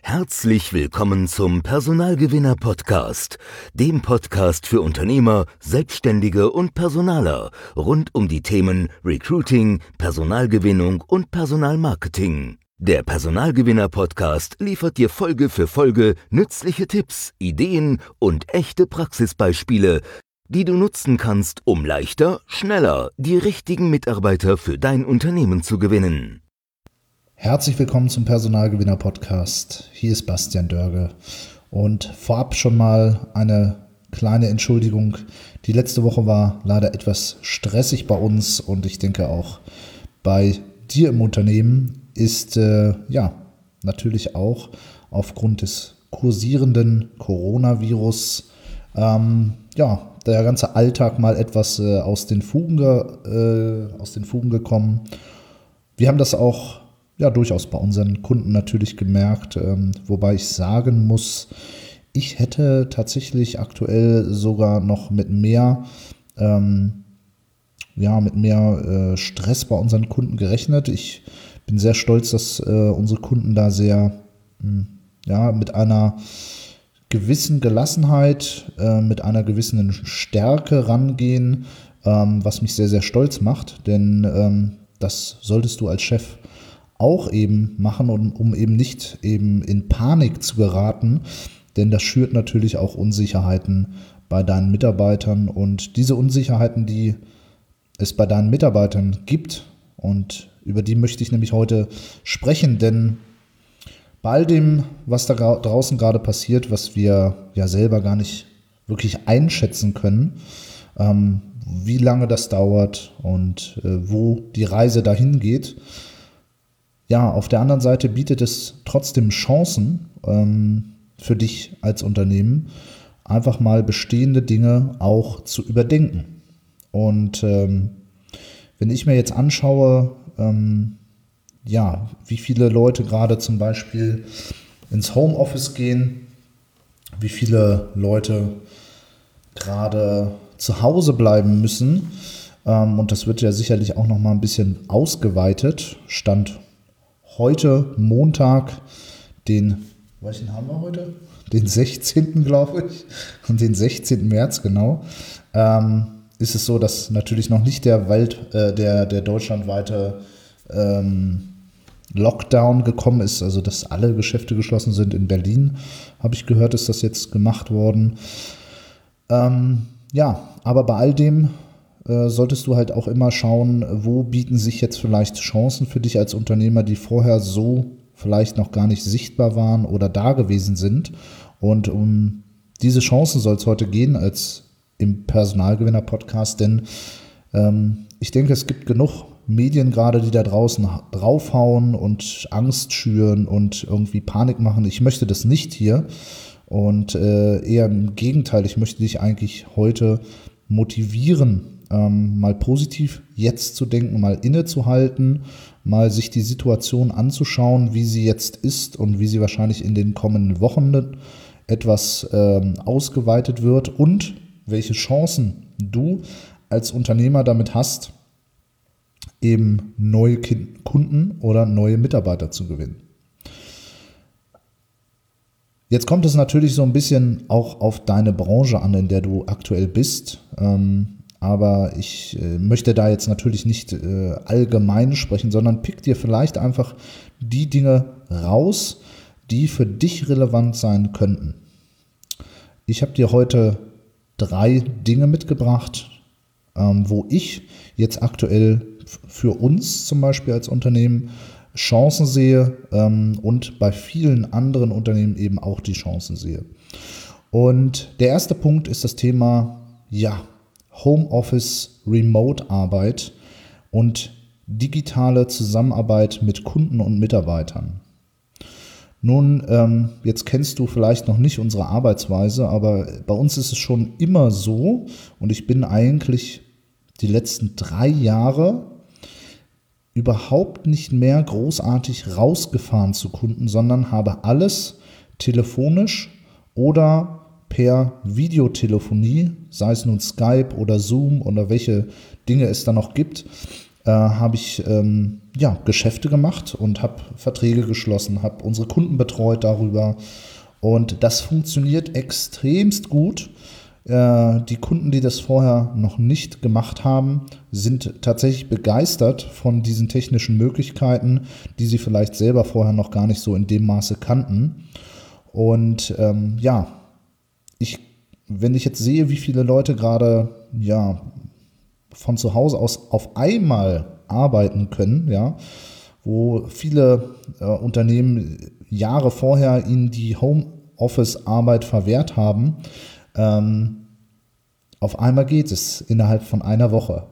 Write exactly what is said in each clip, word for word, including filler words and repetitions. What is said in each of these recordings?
Herzlich willkommen zum Personalgewinner-Podcast, dem Podcast für Unternehmer, Selbstständige und Personaler rund um die Themen Recruiting, Personalgewinnung und Personalmarketing. Der Personalgewinner-Podcast liefert dir Folge für Folge nützliche Tipps, Ideen und echte Praxisbeispiele, die du nutzen kannst, um leichter, schneller die richtigen Mitarbeiter für dein Unternehmen zu gewinnen. Herzlich willkommen zum Personalgewinner-Podcast. Hier ist Bastian Dörge und vorab schon mal eine kleine Entschuldigung. Die letzte Woche war leider etwas stressig bei uns und ich denke auch bei dir im Unternehmen ist äh, ja natürlich auch aufgrund des kursierenden Coronavirus ähm, ja der ganze Alltag mal etwas äh, aus den Fugen ge, äh, aus den Fugen gekommen. Wir haben das auch ja durchaus bei unseren Kunden natürlich gemerkt, ähm, wobei ich sagen muss, ich hätte tatsächlich aktuell sogar noch mit mehr, ähm, ja, mit mehr äh, Stress bei unseren Kunden gerechnet. Ich bin sehr stolz, dass äh, unsere Kunden da sehr, mh, ja, mit einer gewissen Gelassenheit, äh, mit einer gewissen Stärke rangehen, ähm, was mich sehr, sehr stolz macht, denn ähm, das solltest du als Chef auch eben machen, um, um eben nicht eben in Panik zu geraten, denn das schürt natürlich auch Unsicherheiten bei deinen Mitarbeitern und diese Unsicherheiten, die es bei deinen Mitarbeitern gibt und über die möchte ich nämlich heute sprechen, denn bei all dem, was da draußen gerade passiert, was wir ja selber gar nicht wirklich einschätzen können, ähm, wie lange das dauert und äh, wo die Reise dahin geht. Ja, auf der anderen Seite bietet es trotzdem Chancen ähm, für dich als Unternehmen, einfach mal bestehende Dinge auch zu überdenken. Und ähm, wenn ich mir jetzt anschaue, ähm, ja, wie viele Leute gerade zum Beispiel ins Homeoffice gehen, wie viele Leute gerade zu Hause bleiben müssen, ähm, und das wird ja sicherlich auch noch mal ein bisschen ausgeweitet, Stand heute Montag, den, welchen haben wir heute? Den sechzehnten glaube ich, und den sechzehnten März genau, ähm, ist es so, dass natürlich noch nicht der Welt, äh, der, der deutschlandweite ähm, Lockdown gekommen ist, also dass alle Geschäfte geschlossen sind. In Berlin, habe ich gehört, ist das jetzt gemacht worden. Ähm, ja, aber bei all dem äh, solltest du halt auch immer schauen, wo bieten sich jetzt vielleicht Chancen für dich als Unternehmer, die vorher so vielleicht noch gar nicht sichtbar waren oder da gewesen sind. Und um diese Chancen soll es heute gehen, als im Personalgewinner-Podcast, denn ähm, ich denke, es gibt genug Medien gerade, die da draußen draufhauen und Angst schüren und irgendwie Panik machen. Ich möchte das nicht hier und äh, eher im Gegenteil, ich möchte dich eigentlich heute motivieren, ähm, mal positiv jetzt zu denken, mal innezuhalten, mal sich die Situation anzuschauen, wie sie jetzt ist und wie sie wahrscheinlich in den kommenden Wochen etwas ähm, ausgeweitet wird und welche Chancen du als Unternehmer damit hast, eben neue Kunden oder neue Mitarbeiter zu gewinnen. Jetzt kommt es natürlich so ein bisschen auch auf deine Branche an, in der du aktuell bist. Ähm, aber ich äh, möchte da jetzt natürlich nicht äh, allgemein sprechen, sondern pick dir vielleicht einfach die Dinge raus, die für dich relevant sein könnten. Ich habe dir heute drei Dinge mitgebracht, ähm, wo ich jetzt aktuell für uns zum Beispiel als Unternehmen Chancen sehe ähm, und bei vielen anderen Unternehmen eben auch die Chancen sehe. Und der erste Punkt ist das Thema ja, Homeoffice, Remote-Arbeit und digitale Zusammenarbeit mit Kunden und Mitarbeitern. Nun, ähm, jetzt kennst du vielleicht noch nicht unsere Arbeitsweise, aber bei uns ist es schon immer so und ich bin eigentlich die letzten drei Jahre überhaupt nicht mehr großartig rausgefahren zu Kunden, sondern habe alles telefonisch oder per Videotelefonie, sei es nun Skype oder Zoom oder welche Dinge es da noch gibt, äh, habe ich ähm, ja, Geschäfte gemacht und habe Verträge geschlossen, habe unsere Kunden betreut darüber. Und das funktioniert extremst gut. Äh, die Kunden, die das vorher noch nicht gemacht haben, sind tatsächlich begeistert von diesen technischen Möglichkeiten, die sie vielleicht selber vorher noch gar nicht so in dem Maße kannten. Und ähm, ja, ich, wenn ich jetzt sehe, wie viele Leute gerade ja, von zu Hause aus auf einmal arbeiten können, ja, wo viele äh, Unternehmen Jahre vorher ihnen die Homeoffice-Arbeit verwehrt haben, ähm, auf einmal geht es innerhalb von einer Woche.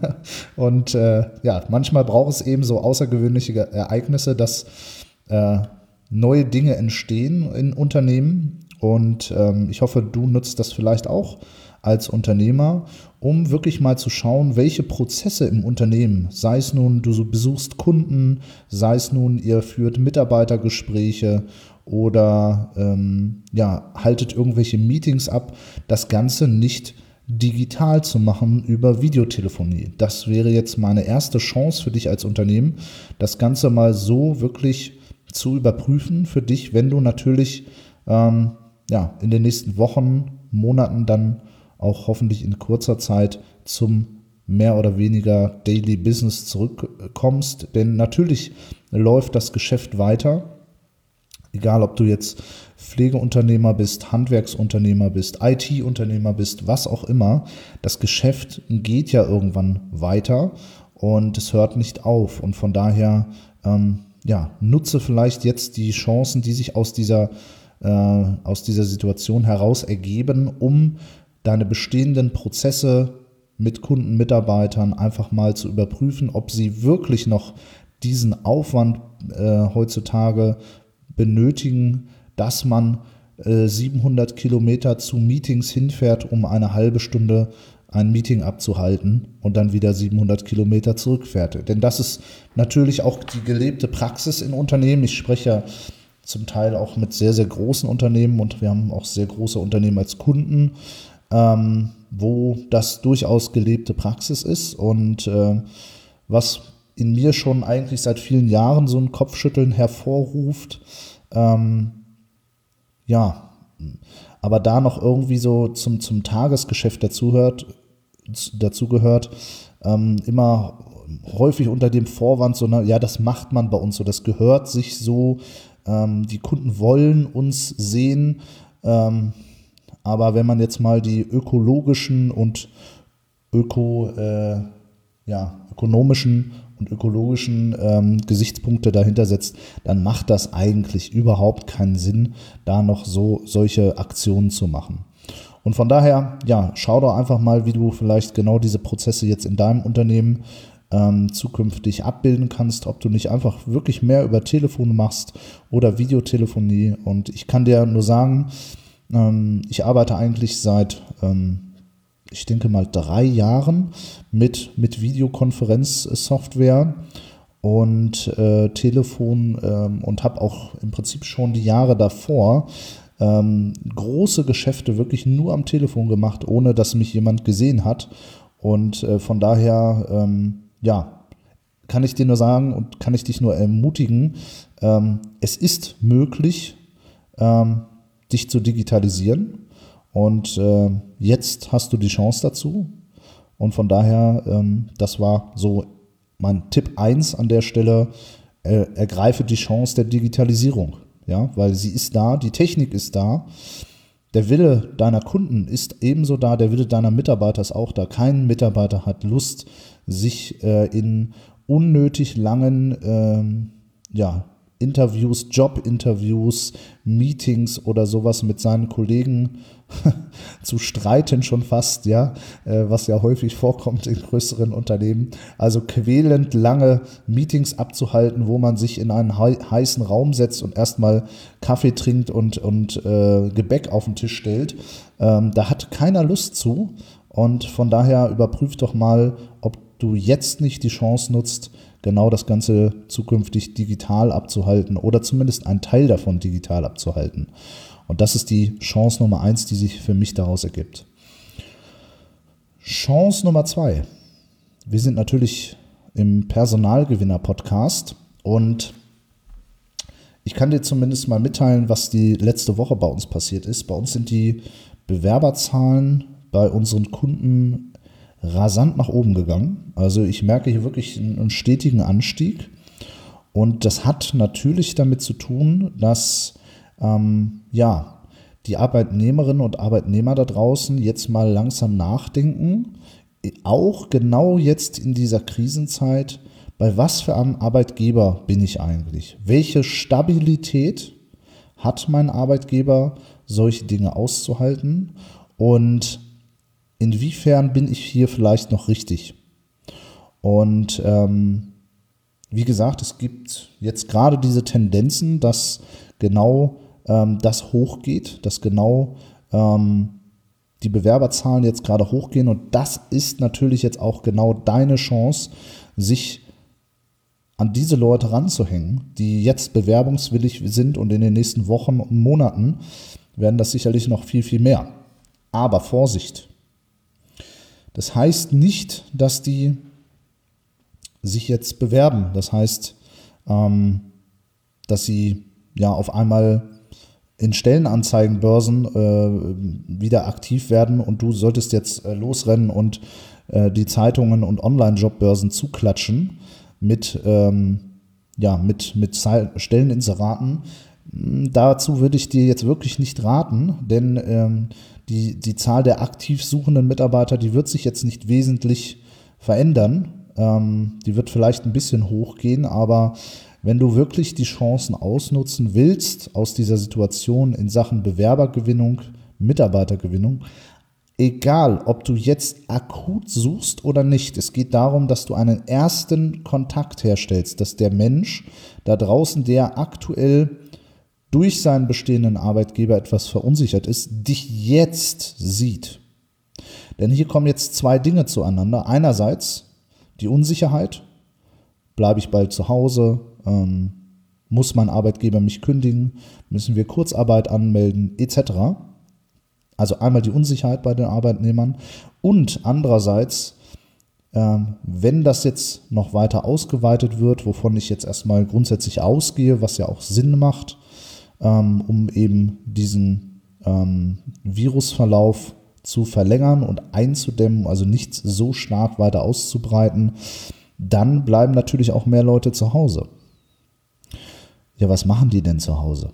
Und äh, ja, manchmal braucht es eben so außergewöhnliche Ereignisse, dass äh, neue Dinge entstehen in Unternehmen. Und ähm, ich hoffe, du nutzt das vielleicht auch als Unternehmer, um wirklich mal zu schauen, welche Prozesse im Unternehmen, sei es nun, du besuchst Kunden, sei es nun, ihr führt Mitarbeitergespräche oder ähm, ja, haltet irgendwelche Meetings ab, das Ganze nicht digital zu machen über Videotelefonie. Das wäre jetzt meine erste Chance für dich als Unternehmen, das Ganze mal so wirklich zu überprüfen für dich, wenn du natürlich ähm, ja, in den nächsten Wochen, Monaten dann auch hoffentlich in kurzer Zeit zum mehr oder weniger Daily Business zurückkommst. Denn natürlich läuft das Geschäft weiter, egal ob du jetzt Pflegeunternehmer bist, Handwerksunternehmer bist, I T-Unternehmer bist, was auch immer. Das Geschäft geht ja irgendwann weiter und es hört nicht auf. Und von daher ähm, ja, nutze vielleicht jetzt die Chancen, die sich aus dieser, äh, aus dieser Situation heraus ergeben, um deine bestehenden Prozesse mit Kunden, Mitarbeitern einfach mal zu überprüfen, ob sie wirklich noch diesen Aufwand äh, heutzutage benötigen, dass man äh, siebenhundert Kilometer zu Meetings hinfährt, um eine halbe Stunde ein Meeting abzuhalten und dann wieder siebenhundert Kilometer zurückfährt. Denn das ist natürlich auch die gelebte Praxis in Unternehmen. Ich spreche ja zum Teil auch mit sehr, sehr großen Unternehmen und wir haben auch sehr große Unternehmen als Kunden, ähm, wo das durchaus gelebte Praxis ist und äh, was in mir schon eigentlich seit vielen Jahren so ein Kopfschütteln hervorruft. Ähm, ja, aber da noch irgendwie so zum, zum Tagesgeschäft dazugehört, dazugehört ähm, immer häufig unter dem Vorwand, so, na, ja, das macht man bei uns so, das gehört sich so, ähm, die Kunden wollen uns sehen, ähm, aber wenn man jetzt mal die ökologischen und öko, äh, ja, ökonomischen und ökologischen ähm, Gesichtspunkte dahinter setzt, dann macht das eigentlich überhaupt keinen Sinn, da noch so solche Aktionen zu machen. Und von daher, ja, schau doch einfach mal, wie du vielleicht genau diese Prozesse jetzt in deinem Unternehmen ähm, zukünftig abbilden kannst, ob du nicht einfach wirklich mehr über Telefon machst oder Videotelefonie. Und ich kann dir nur sagen, ähm, ich arbeite eigentlich seit ähm, ich denke mal drei Jahren mit, mit Videokonferenzsoftware und äh, Telefon ähm, und habe auch im Prinzip schon die Jahre davor ähm, große Geschäfte wirklich nur am Telefon gemacht, ohne dass mich jemand gesehen hat. Und äh, von daher, ähm, ja, kann ich dir nur sagen und kann ich dich nur ermutigen, ähm, es ist möglich, ähm, dich zu digitalisieren. Und äh, jetzt hast du die Chance dazu und von daher, ähm, das war so mein Tipp eins an der Stelle, äh, ergreife die Chance der Digitalisierung, ja, weil sie ist da, die Technik ist da, der Wille deiner Kunden ist ebenso da, der Wille deiner Mitarbeiter ist auch da. Kein Mitarbeiter hat Lust, sich äh, in unnötig langen, ähm, ja, Interviews, Jobinterviews, Meetings oder sowas mit seinen Kollegen zu streiten schon fast, ja, äh, was ja häufig vorkommt in größeren Unternehmen. Also quälend lange Meetings abzuhalten, wo man sich in einen hei- heißen Raum setzt und erstmal Kaffee trinkt und, und äh, Gebäck auf den Tisch stellt. Ähm, da hat keiner Lust zu und von daher überprüf doch mal, ob du jetzt nicht die Chance nutzt, genau das Ganze zukünftig digital abzuhalten oder zumindest einen Teil davon digital abzuhalten. Und das ist die Chance Nummer eins, die sich für mich daraus ergibt. Chance Nummer zwei. Wir sind natürlich im Personalgewinner-Podcast und ich kann dir zumindest mal mitteilen, was die letzte Woche bei uns passiert ist. Bei uns sind die Bewerberzahlen bei unseren Kunden rasant nach oben gegangen. Also ich merke hier wirklich einen stetigen Anstieg. Und das hat natürlich damit zu tun, dass ähm, ja, die Arbeitnehmerinnen und Arbeitnehmer da draußen jetzt mal langsam nachdenken, auch genau jetzt in dieser Krisenzeit, bei was für einem Arbeitgeber bin ich eigentlich? Welche Stabilität hat mein Arbeitgeber, solche Dinge auszuhalten? Und inwiefern bin ich hier vielleicht noch richtig? Und ähm, wie gesagt, es gibt jetzt gerade diese Tendenzen, dass genau ähm, das hochgeht, dass genau ähm, die Bewerberzahlen jetzt gerade hochgehen. Und das ist natürlich jetzt auch genau deine Chance, sich an diese Leute ranzuhängen, die jetzt bewerbungswillig sind, und in den nächsten Wochen und Monaten werden das sicherlich noch viel, viel mehr. Aber Vorsicht! Das heißt nicht, dass die sich jetzt bewerben. Das heißt, ähm, dass sie ja auf einmal in Stellenanzeigenbörsen äh, wieder aktiv werden und du solltest jetzt äh, losrennen und äh, die Zeitungen und Online-Jobbörsen zuklatschen mit, ähm, ja, mit, mit Stelleninseraten. Dazu würde ich dir jetzt wirklich nicht raten, denn ähm, die, die Zahl der aktiv suchenden Mitarbeiter, die wird sich jetzt nicht wesentlich verändern. Ähm, die wird vielleicht ein bisschen hochgehen, aber wenn du wirklich die Chancen ausnutzen willst aus dieser Situation in Sachen Bewerbergewinnung, Mitarbeitergewinnung, egal, ob du jetzt akut suchst oder nicht, es geht darum, dass du einen ersten Kontakt herstellst, dass der Mensch da draußen, der aktuell durch seinen bestehenden Arbeitgeber etwas verunsichert ist, dich jetzt sieht. Denn hier kommen jetzt zwei Dinge zueinander. Einerseits die Unsicherheit, bleibe ich bald zu Hause, ähm, muss mein Arbeitgeber mich kündigen, müssen wir Kurzarbeit anmelden, et cetera. Also einmal die Unsicherheit bei den Arbeitnehmern und andererseits, ähm, wenn das jetzt noch weiter ausgeweitet wird, wovon ich jetzt erstmal grundsätzlich ausgehe, was ja auch Sinn macht, ähm, um eben diesen ähm, Virusverlauf zu verlängern und einzudämmen, also nicht so stark weiter auszubreiten, dann bleiben natürlich auch mehr Leute zu Hause. Ja, was machen die denn zu Hause?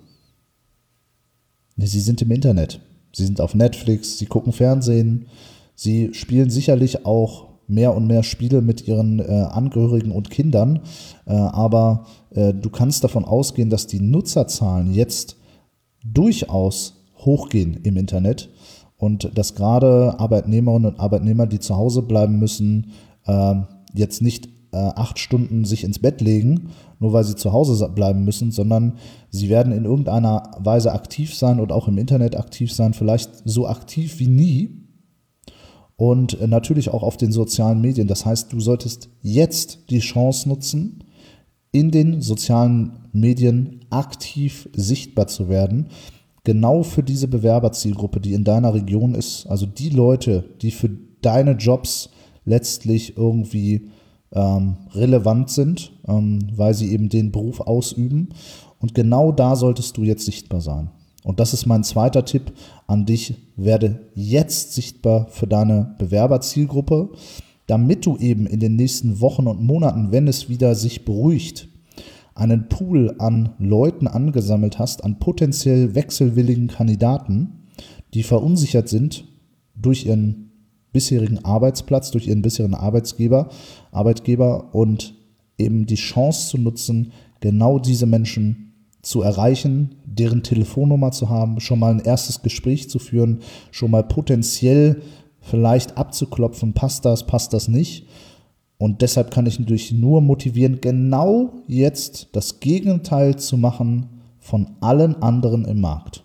Sie sind im Internet. Sie sind auf Netflix, sie gucken Fernsehen, sie spielen sicherlich auch mehr und mehr Spiele mit ihren äh, Angehörigen und Kindern, äh, aber äh, du kannst davon ausgehen, dass die Nutzerzahlen jetzt durchaus hochgehen im Internet und dass gerade Arbeitnehmerinnen und Arbeitnehmer, die zu Hause bleiben müssen, äh, jetzt nicht äh, acht Stunden sich ins Bett legen, nur weil sie zu Hause bleiben müssen, sondern sie werden in irgendeiner Weise aktiv sein und auch im Internet aktiv sein, vielleicht so aktiv wie nie und natürlich auch auf den sozialen Medien. Das heißt, du solltest jetzt die Chance nutzen, in den sozialen Medien aktiv sichtbar zu werden, genau für diese Bewerberzielgruppe, die in deiner Region ist, also die Leute, die für deine Jobs letztlich irgendwie Ähm, relevant sind, ähm, weil sie eben den Beruf ausüben. Und genau da solltest du jetzt sichtbar sein. Und das ist mein zweiter Tipp an dich. Werde jetzt sichtbar für deine Bewerberzielgruppe, damit du eben in den nächsten Wochen und Monaten, wenn es wieder sich beruhigt, einen Pool an Leuten angesammelt hast, an potenziell wechselwilligen Kandidaten, die verunsichert sind durch ihren bisherigen Arbeitsplatz, durch ihren bisherigen Arbeitsgeber, Arbeitgeber und eben die Chance zu nutzen, genau diese Menschen zu erreichen, deren Telefonnummer zu haben, schon mal ein erstes Gespräch zu führen, schon mal potenziell vielleicht abzuklopfen, passt das, passt das nicht. Und deshalb kann ich dich nur motivieren, genau jetzt das Gegenteil zu machen von allen anderen im Markt.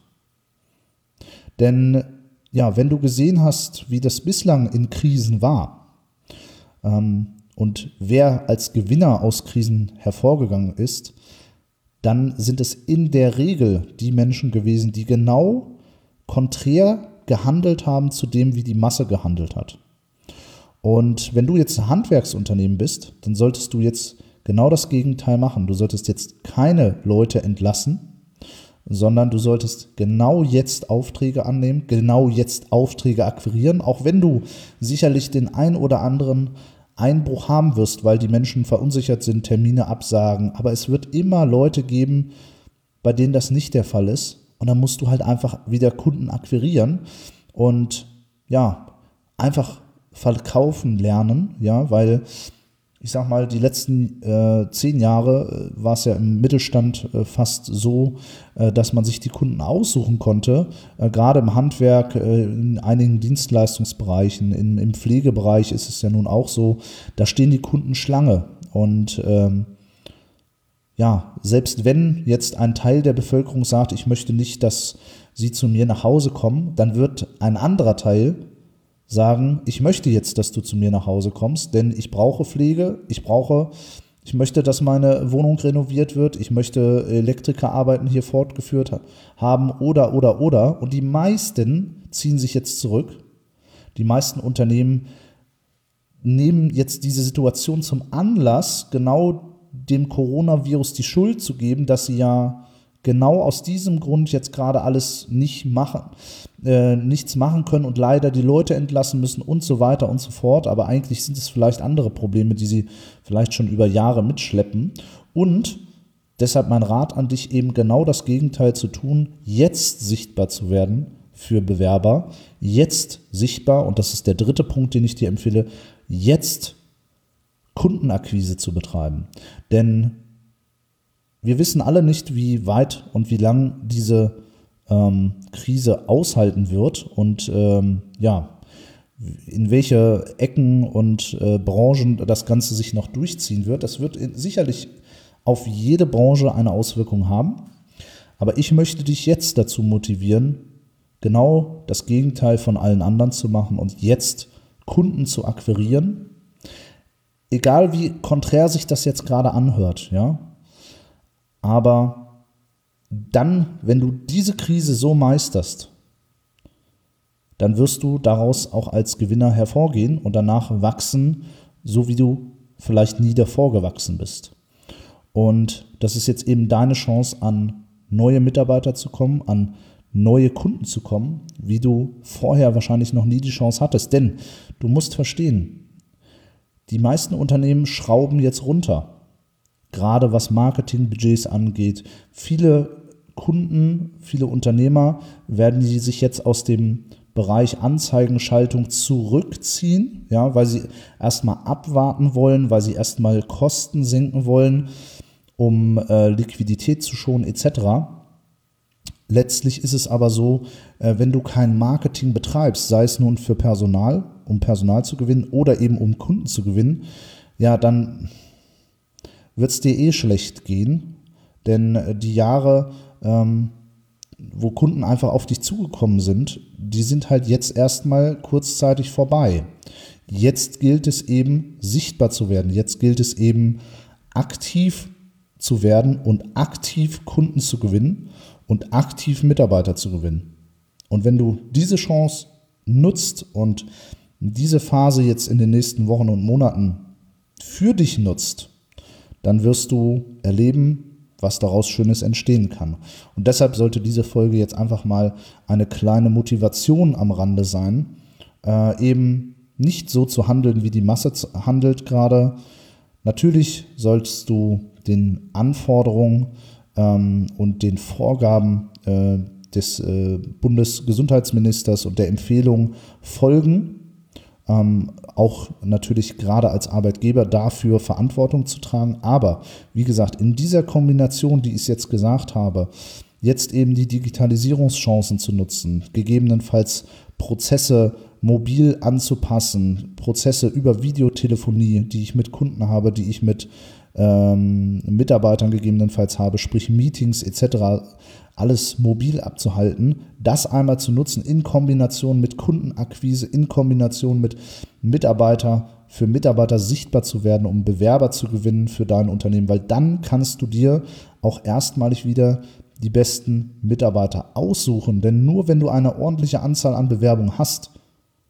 Denn ja, wenn du gesehen hast, wie das bislang in Krisen war ähm, und wer als Gewinner aus Krisen hervorgegangen ist, dann sind es in der Regel die Menschen gewesen, die genau konträr gehandelt haben zu dem, wie die Masse gehandelt hat. Und wenn du jetzt ein Handwerksunternehmen bist, dann solltest du jetzt genau das Gegenteil machen. Du solltest jetzt keine Leute entlassen, sondern du solltest genau jetzt Aufträge annehmen, genau jetzt Aufträge akquirieren, auch wenn du sicherlich den ein oder anderen Einbruch haben wirst, weil die Menschen verunsichert sind, Termine absagen. Aber es wird immer Leute geben, bei denen das nicht der Fall ist. Und dann musst du halt einfach wieder Kunden akquirieren und ja, einfach verkaufen lernen, ja, weil ich sag mal, die letzten äh, zehn Jahre äh, war es ja im Mittelstand äh, fast so, äh, dass man sich die Kunden aussuchen konnte, äh, gerade im Handwerk, äh, in einigen Dienstleistungsbereichen, in, im Pflegebereich ist es ja nun auch so, da stehen die Kunden Schlange und ähm, ja, selbst wenn jetzt ein Teil der Bevölkerung sagt, ich möchte nicht, dass sie zu mir nach Hause kommen, dann wird ein anderer Teil sagen, ich möchte jetzt, dass du zu mir nach Hause kommst, denn ich brauche Pflege, ich brauche, ich möchte, dass meine Wohnung renoviert wird, ich möchte Elektrikerarbeiten hier fortgeführt haben oder, oder, oder. Und die meisten ziehen sich jetzt zurück. Die meisten Unternehmen nehmen jetzt diese Situation zum Anlass, genau dem Coronavirus die Schuld zu geben, dass sie ja genau aus diesem Grund jetzt gerade alles nicht machen, äh, nichts machen können und leider die Leute entlassen müssen und so weiter und so fort. Aber eigentlich sind es vielleicht andere Probleme, die sie vielleicht schon über Jahre mitschleppen. Und deshalb mein Rat an dich, eben genau das Gegenteil zu tun, jetzt sichtbar zu werden für Bewerber, jetzt sichtbar, und das ist der dritte Punkt, den ich dir empfehle, jetzt Kundenakquise zu betreiben. Denn wir wissen alle nicht, wie weit und wie lang diese ähm, Krise aushalten wird und ähm, ja, in welche Ecken und äh, Branchen das Ganze sich noch durchziehen wird. Das wird sicherlich auf jede Branche eine Auswirkung haben. Aber ich möchte dich jetzt dazu motivieren, genau das Gegenteil von allen anderen zu machen und jetzt Kunden zu akquirieren. Egal wie konträr sich das jetzt gerade anhört, ja. Aber dann, wenn du diese Krise so meisterst, dann wirst du daraus auch als Gewinner hervorgehen und danach wachsen, so wie du vielleicht nie davor gewachsen bist. Und das ist jetzt eben deine Chance, an neue Mitarbeiter zu kommen, an neue Kunden zu kommen, wie du vorher wahrscheinlich noch nie die Chance hattest. Denn du musst verstehen, die meisten Unternehmen schrauben jetzt runter. Gerade was Marketingbudgets angeht. Viele Kunden, viele Unternehmer werden die sich jetzt aus dem Bereich Anzeigenschaltung zurückziehen, ja, weil sie erstmal abwarten wollen, weil sie erstmal Kosten senken wollen, um äh, Liquidität zu schonen et cetera. Letztlich ist es aber so, äh, wenn du kein Marketing betreibst, sei es nun für Personal, um Personal zu gewinnen oder eben um Kunden zu gewinnen, ja, dann wird es dir eh schlecht gehen, denn die Jahre, ähm, wo Kunden einfach auf dich zugekommen sind, die sind halt jetzt erstmal kurzzeitig vorbei. Jetzt gilt es eben, sichtbar zu werden. Jetzt gilt es eben, aktiv zu werden und aktiv Kunden zu gewinnen und aktiv Mitarbeiter zu gewinnen. Und wenn du diese Chance nutzt und diese Phase jetzt in den nächsten Wochen und Monaten für dich nutzt, dann wirst du erleben, was daraus Schönes entstehen kann. Und deshalb sollte diese Folge jetzt einfach mal eine kleine Motivation am Rande sein, äh, eben nicht so zu handeln, wie die Masse handelt gerade. Natürlich solltest du den Anforderungen ähm, und den Vorgaben äh, des äh, Bundesgesundheitsministers und der Empfehlung folgen. Ähm, auch natürlich gerade als Arbeitgeber dafür Verantwortung zu tragen. Aber wie gesagt, in dieser Kombination, die ich jetzt gesagt habe, jetzt eben die Digitalisierungschancen zu nutzen, gegebenenfalls Prozesse mobil anzupassen, Prozesse über Videotelefonie, die ich mit Kunden habe, die ich mit ähm, Mitarbeitern gegebenenfalls habe, sprich Meetings et cetera, alles mobil abzuhalten, das einmal zu nutzen in Kombination mit Kundenakquise, in Kombination mit Mitarbeiter, für Mitarbeiter sichtbar zu werden, um Bewerber zu gewinnen für dein Unternehmen, weil dann kannst du dir auch erstmalig wieder die besten Mitarbeiter aussuchen, denn nur wenn du eine ordentliche Anzahl an Bewerbungen hast,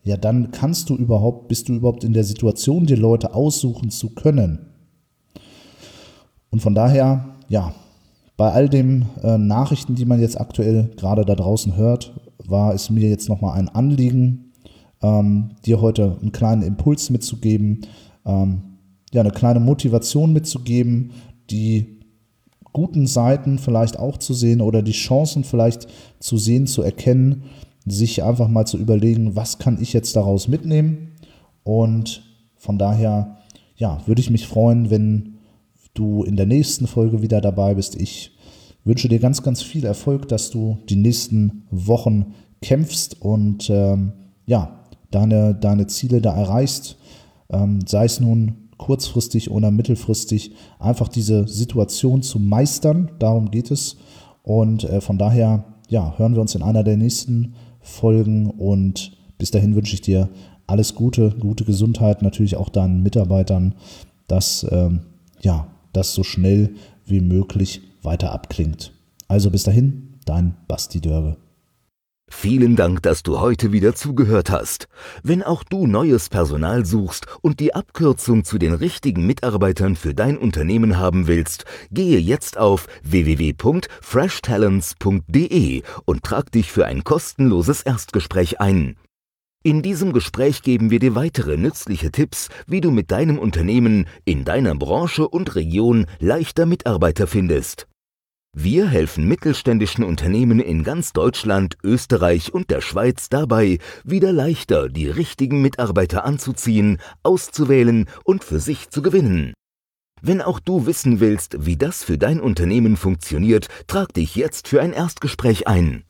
ja, dann kannst du überhaupt, bist du überhaupt in der Situation, dir Leute aussuchen zu können. Und von daher, ja, bei all den äh, Nachrichten, die man jetzt aktuell gerade da draußen hört, war es mir jetzt nochmal ein Anliegen, ähm, dir heute einen kleinen Impuls mitzugeben, ähm, ja, eine kleine Motivation mitzugeben, die guten Seiten vielleicht auch zu sehen oder die Chancen vielleicht zu sehen, zu erkennen, sich einfach mal zu überlegen, was kann ich jetzt daraus mitnehmen. Und von daher, ja, würde ich mich freuen, wenn du in der nächsten Folge wieder dabei bist. Ich wünsche dir ganz, ganz viel Erfolg, dass du die nächsten Wochen kämpfst und ähm, ja, deine, deine Ziele da erreichst, ähm, sei es nun kurzfristig oder mittelfristig, einfach diese Situation zu meistern, darum geht es. Und äh, von daher, ja, hören wir uns in einer der nächsten Folgen und bis dahin wünsche ich dir alles Gute, gute Gesundheit, natürlich auch deinen Mitarbeitern, dass ähm, ja, das so schnell wie möglich weiter abklingt. Also bis dahin, dein Basti Dörge. Vielen Dank, dass du heute wieder zugehört hast. Wenn auch du neues Personal suchst und die Abkürzung zu den richtigen Mitarbeitern für dein Unternehmen haben willst, gehe jetzt auf w w w punkt fresh talents punkt d e und trag dich für ein kostenloses Erstgespräch ein. In diesem Gespräch geben wir dir weitere nützliche Tipps, wie du mit deinem Unternehmen in deiner Branche und Region leichter Mitarbeiter findest. Wir helfen mittelständischen Unternehmen in ganz Deutschland, Österreich und der Schweiz dabei, wieder leichter die richtigen Mitarbeiter anzuziehen, auszuwählen und für sich zu gewinnen. Wenn auch du wissen willst, wie das für dein Unternehmen funktioniert, trag dich jetzt für ein Erstgespräch ein.